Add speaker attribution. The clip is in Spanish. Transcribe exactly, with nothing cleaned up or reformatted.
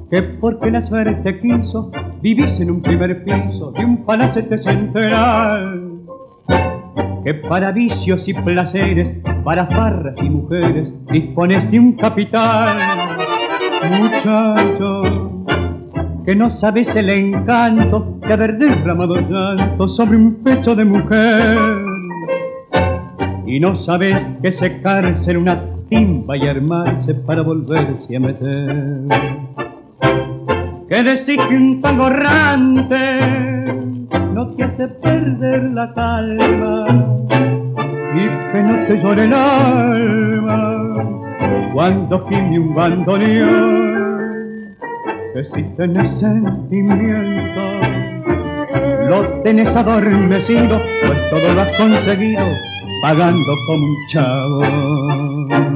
Speaker 1: que porque la suerte quiso vivís en un primer piso de un palacete centenario, que para vicios y placeres, para farras y mujeres, dispones de un capital. Muchacho, que no sabes el encanto de haber derramado llanto sobre un pecho de mujer, y no sabes que secarse en una timba y armarse para volverse a meter. Que decís que un tango errante no te hace perder la calma y que no te llore el alma cuando gime un bandoneón. Que si tenés sentimiento lo tenés adormecido, pues todo lo has conseguido pagando como un chavo.